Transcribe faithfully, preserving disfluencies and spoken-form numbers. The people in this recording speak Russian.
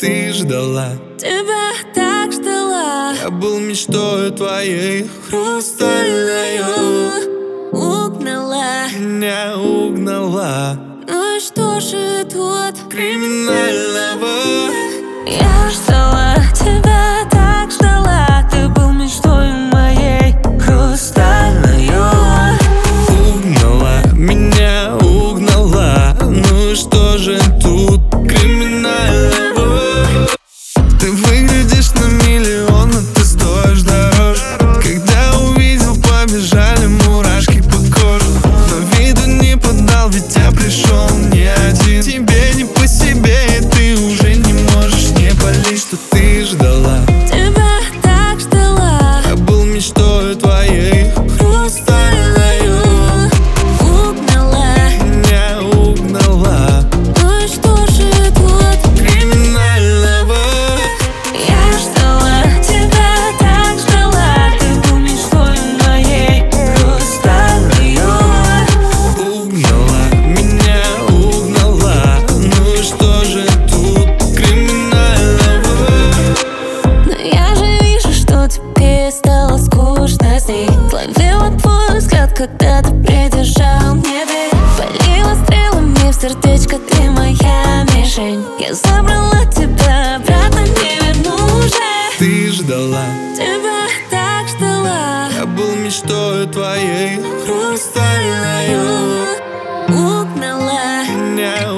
ты ждала. Тебя так ждала. Я был мечтой твоей хрустальной. Угнала, меня угнала. ну и что же тут криминального? Я ждала, тебя так ждала. Ты был мечтой моей хрустальной. Угнала, меня угнала. Ну и что же тут криминального? Ты выглядишь на миллион, но ты стоишь дороже. Когда увидел, побежали мурашки по коже. Но виду не подал, ведь я пришел не один. Тебе не по себе, и ты уже не можешь не болеть, что ты ждала. Тебя так ждала. Я был мечтой твоей хрустальной. Угнала, меня угнала. ну и что же тут криминального? Я ждала, тебя так ждала. Ты был мечтой моей хрустальной. Угнала, меня угнала. Ну и что же тут криминального? Но я же вижу, что тебе стало скучно с ней. Словила твой взгляд, когда ты придержал мне дверь. Полила стрелами в сердечко, ты моя мишень. Я забрала тебя, обратно не верну уже. Ты ждала, Тебя так ждала. я был мечтой твоей хрустальной. Угнала, Меня